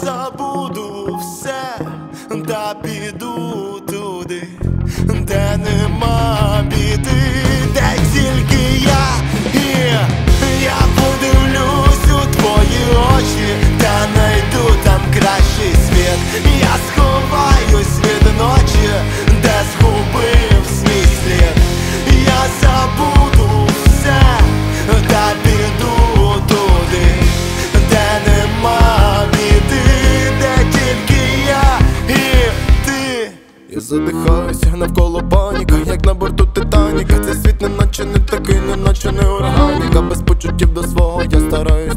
забуду все та піду туди, де нема біди, де тільки я подивлюсь у твої очі та найду там кращий світ. Я сховаюсь від ночі, де згубив свій слід. Я забуду все та піду туди, де нема біди, де тільки я і ти. Я задихаюся, навколо паніка, як на борту Титаніка. Цей світ неначе не такий, неначе не органіка. Без почуттів до свого я стараюсь